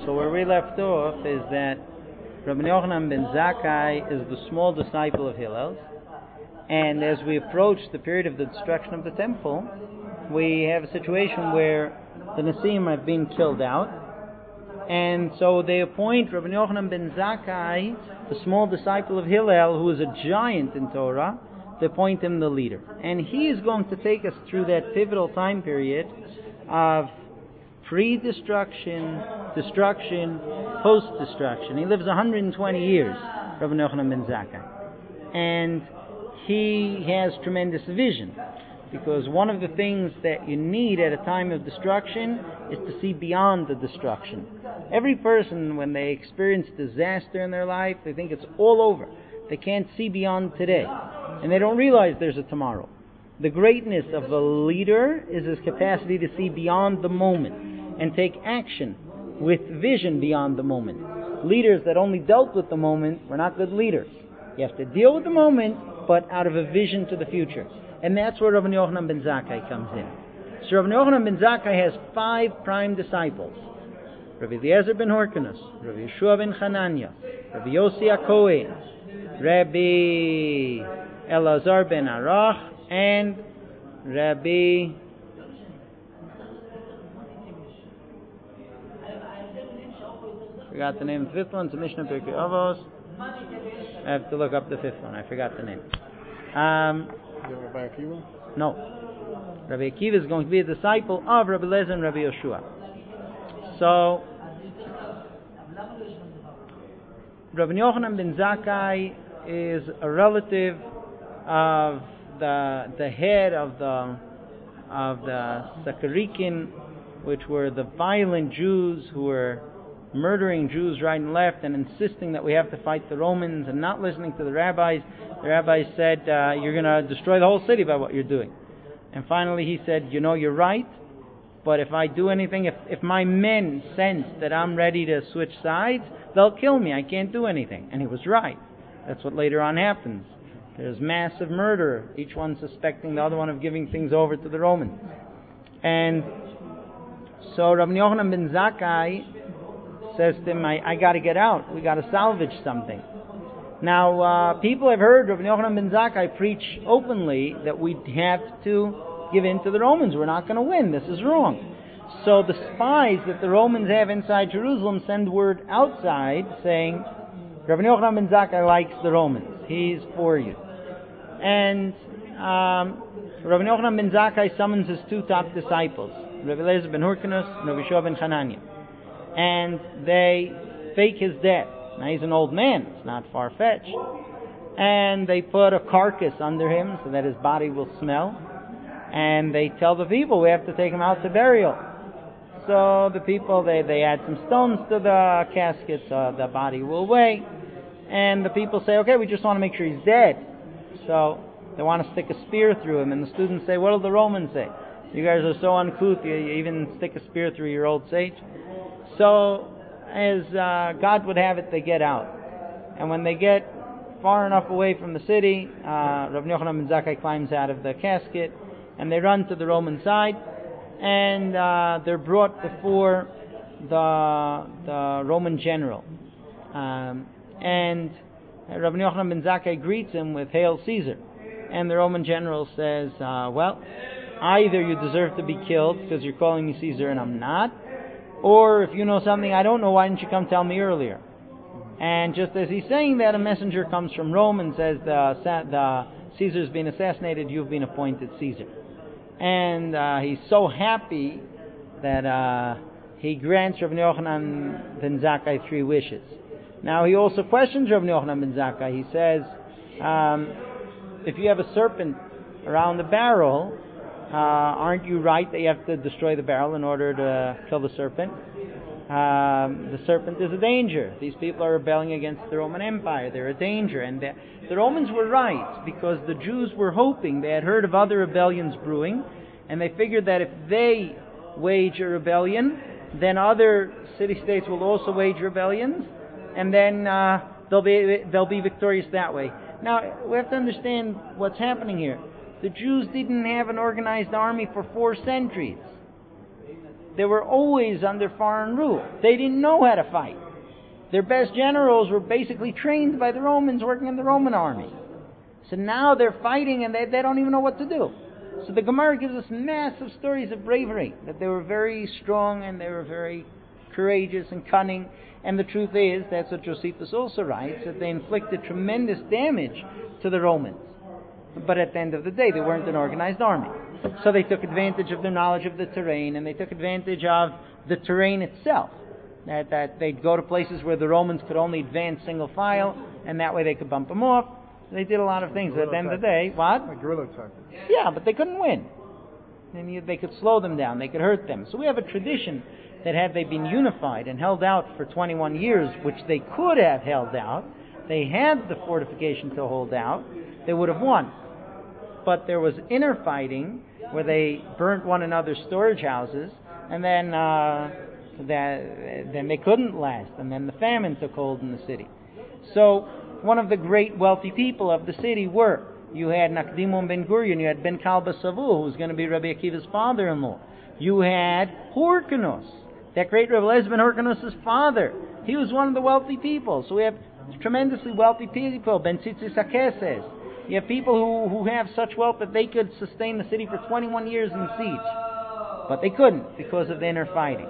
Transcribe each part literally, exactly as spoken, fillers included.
So where we left off is that Rabbi Yochanan ben Zakkai is the small disciple of Hillel's, and as we approach the period of the destruction of the temple, we have a situation where the Nesiim have been killed out, and so they appoint Rabbi Yochanan ben Zakkai, the small disciple of Hillel, who is a giant in Torah. They appoint him the leader, and he is going to take us through that pivotal time period of pre-destruction, destruction, post-destruction. He lives one hundred twenty years, Rabbi Yochanan ben Zakkai, and he has tremendous vision, because one of the things that you need at a time of destruction is to see beyond the destruction. Every person, when they experience disaster in their life, they think it's all over. They can't see beyond today, and they don't realize there's a tomorrow. The greatness of a leader is his capacity to see beyond the moment and take action with vision beyond the moment. Leaders that only dealt with the moment were not good leaders. You have to deal with the moment, but out of a vision to the future. And that's where Rabbi Yochanan ben Zakkai comes in. So Rabbi Yochanan ben Zakkai has five prime disciples: Rabbi Eliezer ben Horkanus, Rabbi Yeshua ben Hanania, Rabbi Yossi HaKohen, Rabbi Elazar ben Arach, and Rabbi forgot the name of the fifth one. It's a Mishnah Pirkei Avos. I have to look up the fifth one. I forgot the name. Um, Rabbi Akiva? No. Rabbi Akiva is going to be a disciple of Rabbi Eliezer and Rabbi Yeshua. So, Rabbi Yochanan ben Zakkai is a relative of the the head of the of the Sakarikin, which were the violent Jews who were murdering Jews right and left and insisting that we have to fight the Romans and not listening to the rabbis. The rabbis said, uh, you're going to destroy the whole city by what you're doing. And finally he said, you know, you're right, but if I do anything, if, if my men sense that I'm ready to switch sides, they'll kill me. I can't do anything. And he was right. That's what later on happens. There's massive murder, each one suspecting the other one of giving things over to the Romans. And so Rabbi Yochanan ben Zakkai says to him, I, I got to get out. We got to salvage something. Now, uh, people have heard Rabbi Yochanan ben Zakkai preach openly that we have to give in to the Romans. We're not going to win. This is wrong. So the spies that the Romans have inside Jerusalem send word outside saying, Rabbi Yochanan ben Zakkai likes the Romans. He's for you. And um, Rabbi Yochanan ben Zakkai summons his two top disciples, Rabbi Eliezer ben Horkanus and Rabbi Yeshua ben Hanania. And they fake his death. Now he's an old man, it's not far-fetched. And they put a carcass under him so that his body will smell. And they tell the people, we have to take him out to burial. So the people, they, they add some stones to the casket so the body will weigh. And the people say, okay, we just want to make sure he's dead. So they want to stick a spear through him. And the students say, what do the Romans say? You guys are so uncouth, you, you even stick a spear through your old sage. So, as uh, God would have it, they get out. And when they get far enough away from the city, uh, Rabbi Yochanan ben Zakkai climbs out of the casket, and they run to the Roman side, and uh, they're brought before the the Roman general. Um, and Rabbi Yochanan ben Zakkai greets him with Hail Caesar. And the Roman general says, uh, well, either you deserve to be killed because you're calling me Caesar and I'm not, or if you know something I don't know, why didn't you come tell me earlier? And just as he's saying that, a messenger comes from Rome and says, the, the Caesar's been assassinated, you've been appointed Caesar. And uh, he's so happy that uh, he grants Rabbi Yochanan ben Zakkai three wishes. Now he also questions Rabbi Yochanan ben Zakkai. He says, um, if you have a serpent around the barrel, Uh, aren't you right that you have to destroy the barrel in order to kill the serpent? Um, the serpent is a danger. These people are rebelling against the Roman Empire. They're a danger. And the, the Romans were right, because the Jews were hoping, they had heard of other rebellions brewing, and they figured that if they wage a rebellion, then other city-states will also wage rebellions, and then uh, they'll be they'll be victorious that way. Now, we have to understand what's happening here. The Jews didn't have an organized army for four centuries. they were always under foreign rule. They didn't know how to fight. Their best generals were basically trained by the Romans working in the Roman army. So now they're fighting and they, they don't even know what to do. So the Gemara gives us massive stories of bravery, that they were very strong and they were very courageous and cunning. And the truth is, that's what Josephus also writes, that they inflicted tremendous damage to the Romans. But at the end of the day, they weren't an organized army. So they took advantage of their knowledge of the terrain, and they took advantage of the terrain itself. That, that they'd go to places where the Romans could only advance single file, and that way they could bump them off. They did a lot of things. At the end of the day, what? Like guerrilla tactics. Yeah, but they couldn't win. And you, they could slow them down. They could hurt them. So we have a tradition that had they been unified and held out for twenty-one years, which they could have held out, they had the fortification to hold out, they would have won. But there was inner fighting where they burnt one another's storage houses, and then uh, that, then they couldn't last, and then the famine took hold in the city. So one of the great wealthy people of the city were, you had Nakdimon ben Gurion, you had Ben Kalba Savu, who was going to be Rabbi Akiva's father-in-law. You had Hyrcanus, that great Rabbi Eliezer ben Hyrcanus' father. He was one of the wealthy people. So we have tremendously wealthy people, Ben Tzitzis HaKeses. You have people who, who have such wealth that they could sustain the city for twenty-one years in siege. But they couldn't because of the inner fighting.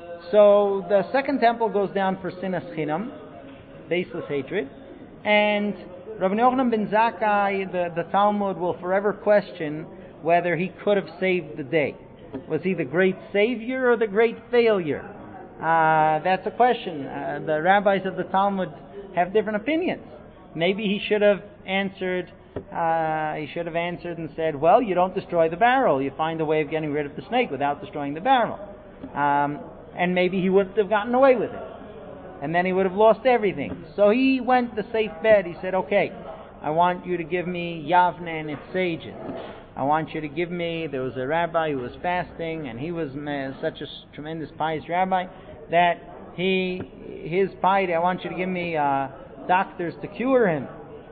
So the second temple goes down for Sinas Chinam, baseless hatred. And Rabbi Yochanan ben Zakkai, the, the Talmud will forever question whether he could have saved the day. Was he the great savior or the great failure? Uh, that's a question. Uh, the rabbis of the Talmud have different opinions. Maybe he should have answered Uh, he should have answered and said, well, you don't destroy the barrel. You find a way of getting rid of the snake without destroying the barrel. Um, and maybe he wouldn't have gotten away with it. And then he would have lost everything. So he went the safe bet. He said, okay, I want you to give me Yavne and its sages. I want you to give me, there was a rabbi who was fasting, and he was uh, such a tremendous pious rabbi that he, his piety, I want you to give me uh, doctors to cure him.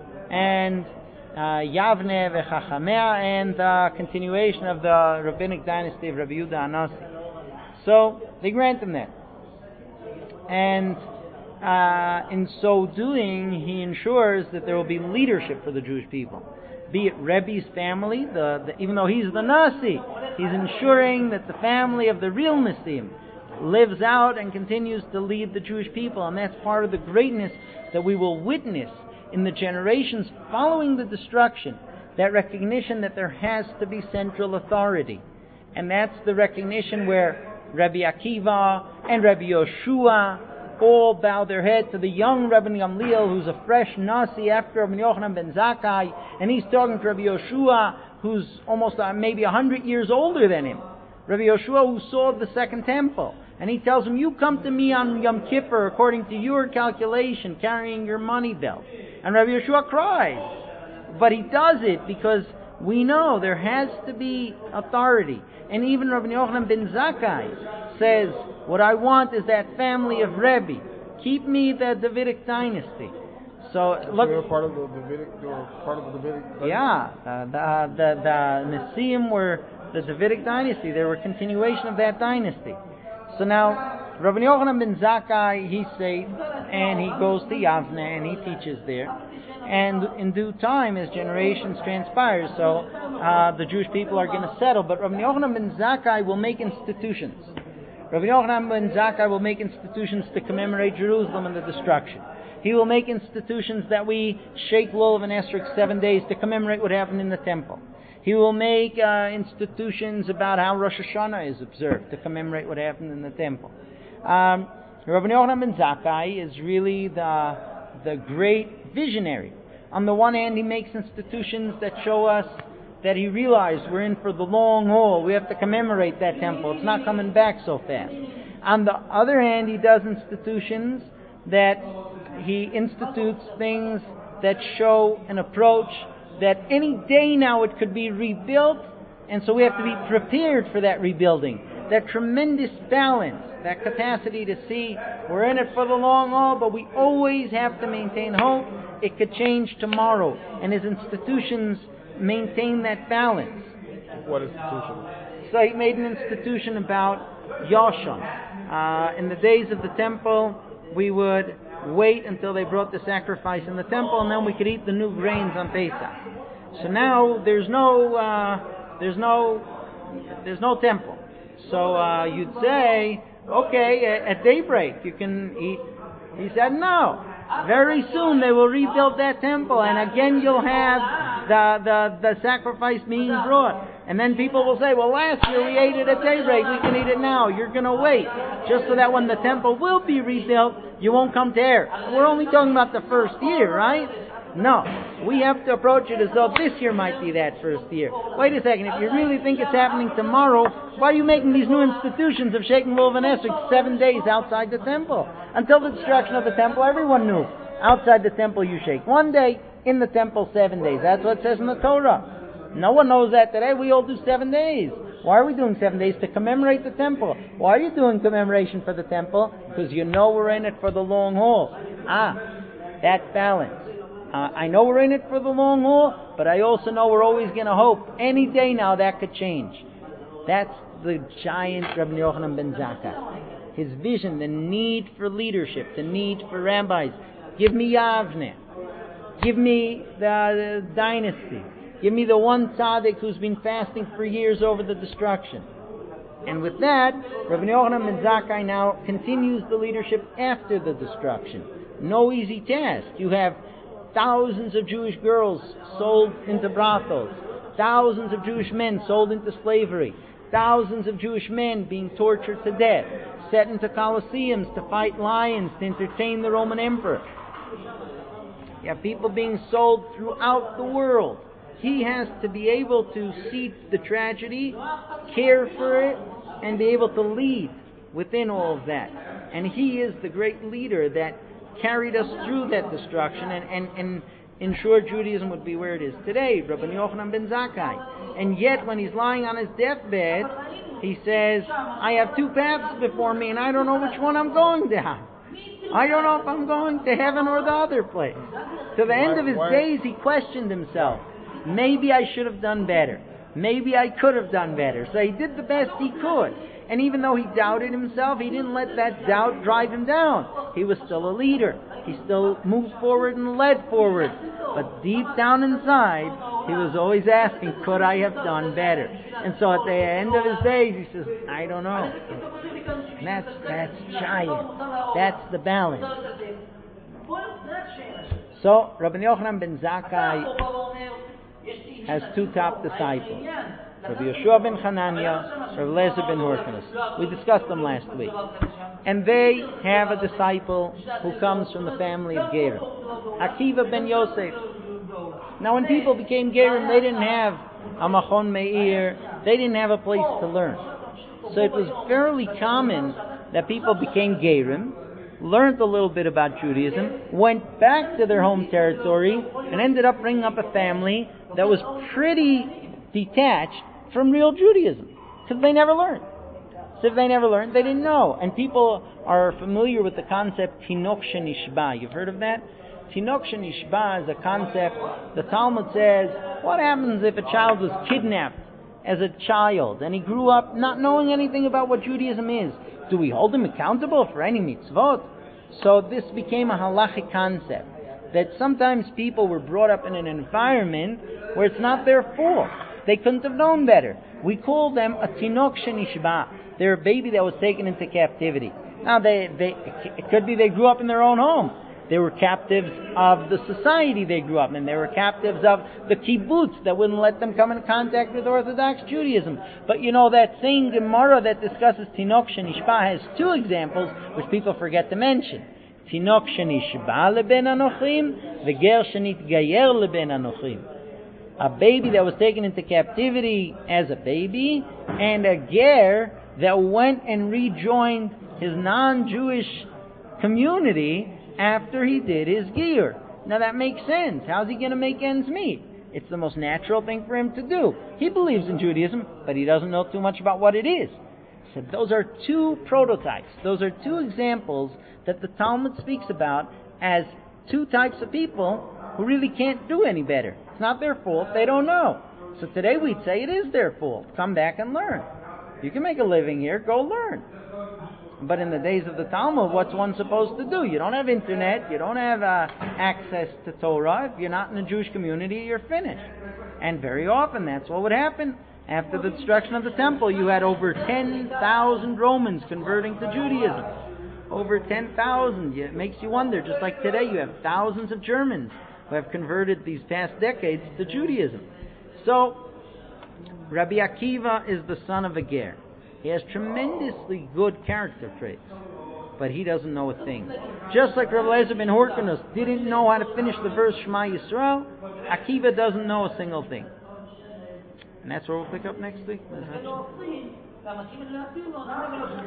And Uh, Yavne v'Chachamea, and the continuation of the rabbinic dynasty of Rabbi Yehuda Anasi. So they grant him that, and uh, in so doing, he ensures that there will be leadership for the Jewish people. Be it Rebbe's family, the, the even though he's the Nasi, he's ensuring that the family of the real Nisim lives out and continues to lead the Jewish people, and that's part of the greatness that we will witness in the generations following the destruction, that recognition that there has to be central authority. And that's the recognition where Rabbi Akiva and Rabbi Yoshua all bow their head to the young Rabbi Gamliel, who's a fresh Nasi after Rabbi Yochanan ben Zakkai, and he's talking to Rabbi Yoshua, who's almost uh, maybe a hundred years older than him. Rabbi Yoshua, who saw the second temple. And he tells him, you come to me on Yom Kippur according to your calculation, carrying your money belt. And Rabbi Yeshua cries. But he does it because we know there has to be authority. And even Rabbi Yochanan ben Zakkai says, what I want is that family of Rebbe. Keep me the Davidic dynasty. So look, they were part of the Davidic. They were part of the Davidic dynasty. Yeah, uh, the the the Nisim were the Davidic dynasty. They were a continuation of that dynasty. So now, Rabbi Yochanan ben Zakkai, he says, and he goes to Yavne and he teaches there. And in due time, as generations transpire, so uh, the Jewish people are going to settle. But Rabbi Yochanan ben Zakkai will make institutions. Rabbi Yochanan ben Zakkai will make institutions to commemorate Jerusalem and the destruction. He will make institutions that we shake Lulav and Esrog seven days to commemorate what happened in the temple. He will make uh, institutions about how Rosh Hashanah is observed to commemorate what happened in the temple. Um, Rabbi Yochanan ben Zakkai is really the the great visionary. On the one hand, he makes institutions that show us that he realized we're in for the long haul. We have to commemorate that temple. It's not coming back so fast. On the other hand, he does institutions that he institutes things that show an approach that any day now it could be rebuilt, and so we have to be prepared for that rebuilding. That tremendous balance, that capacity to see we're in it for the long haul, but we always have to maintain hope. It could change tomorrow, and his institutions maintain that balance. What institution? So he made an institution about Yoshon. Uh, in the days of the temple, we would wait until they brought the sacrifice in the temple, and then we could eat the new grains on Pesach. So now there's no, uh, there's no, there's no temple. So uh, you'd say, okay, at daybreak you can eat. He said, no. Very soon they will rebuild that temple, and again you'll have the, the, the sacrifice being brought. And then people will say, well, last year we ate it at daybreak, we can eat it now. You're going to wait, just so that when the temple will be rebuilt, you won't come to error. We're only talking about the first year, right? No. We have to approach it as though this year might be that first year. Wait a second, if you really think it's happening tomorrow, why are you making these new institutions of Sheikh and Lulav and Esrog seven days outside the temple? Until the destruction of the temple, everyone knew. Outside the temple you shake one day, in the temple seven days. That's what it says in the Torah. No one knows that today. We all do seven days. Why are we doing seven days? To commemorate the temple. Why are you doing commemoration for the temple? Because you know we're in it for the long haul. Ah, that's balance. Uh, I know we're in it for the long haul, but I also know we're always going to hope. Any day now that could change. That's the giant Rabbi Yochanan ben Zakkai. His vision, the need for leadership, the need for rabbis. Give me Yavne. Give me the, the dynasty. Give me the one tzaddik who's been fasting for years over the destruction. And with that, Rabbi Yochanan ben Zakkai now continues the leadership after the destruction. No easy task. You have thousands of Jewish girls sold into brothels, thousands of Jewish men sold into slavery, thousands of Jewish men being tortured to death, set into coliseums to fight lions, to entertain the Roman emperor. You have people being sold throughout the world. He has to be able to see the tragedy, care for it, and be able to lead within all of that. And he is the great leader that carried us through that destruction and, and, and ensured Judaism would be where it is today, Rabbi Yochanan ben Zakkai. And yet, when he's lying on his deathbed, he says, I have two paths before me, and I don't know which one I'm going down. I don't know if I'm going to heaven or the other place. To the end of his days, he questioned himself. Maybe I should have done better. Maybe I could have done better. So he did the best he could. And even though he doubted himself, he didn't let that doubt drive him down. He was still a leader. He still moved forward and led forward. But deep down inside, he was always asking, could I have done better? And so at the end of his days, he says, I don't know. And that's, that's giant. That's the balance. So, Rabbi Yochanan ben Zakkai has two top disciples, Rabbi Yeshua ben Hanania, Rabbi Eliezer ben Horkanus. We discussed them last week. And they have a disciple who comes from the family of Gerim, Akiva ben Yosef. Now when people became Gerim, they didn't have a Machon Meir, they didn't have a place to learn. So it was fairly common that people became Gerim, learned a little bit about Judaism, went back to their home territory, and ended up bringing up a family that was pretty detached from real Judaism, because they never learned. So if they never learned, they didn't know. And people are familiar with the concept Tinok Shenishba. You've heard of that? Tinok Shenishba is a concept. The Talmud says, what happens if a child was kidnapped as a child, and he grew up not knowing anything about what Judaism is? Do we hold him accountable for any mitzvot? So this became a halachic concept, that sometimes people were brought up in an environment where it's not their fault. They couldn't have known better. We call them a tinok shenishba. They're a baby that was taken into captivity. Now, they, they, it could be they grew up in their own home. They were captives of the society they grew up in. They were captives of the kibbutz that wouldn't let them come in contact with Orthodox Judaism. But you know, that same Gemara that discusses Tinok Shenishba has two examples which people forget to mention. Tinok Shenishba leben anochim, v'ger shenitgayer leben anochim. A baby that was taken into captivity as a baby, and a ger that went and rejoined his non-Jewish community after he did his giyur. Now that makes sense. How's he going to make ends meet? It's the most natural thing for him to do. He believes in Judaism, but he doesn't know too much about what it is. So those are two prototypes. Those are two examples that the Talmud speaks about as two types of people who really can't do any better. It's not their fault. They don't know. So today we'd say it is their fault. Come back and learn. You can make a living here, go learn. But in the days of the Talmud, what's one supposed to do? You don't have internet, you don't have uh, access to Torah. If you're not in a Jewish community, you're finished. And very often that's what would happen. After the destruction of the temple, you had over ten thousand Romans converting to Judaism. Over ten thousand. It makes you wonder, just like today you have thousands of Germans who have converted these past decades to Judaism. So, Rabbi Akiva is the son of a ger. He has tremendously good character traits, but he doesn't know a thing. Just like Rabbi Eliezer ben Hyrcanus didn't know how to finish the verse Shema Yisrael, Akiva doesn't know a single thing. And that's where we'll pick up next week.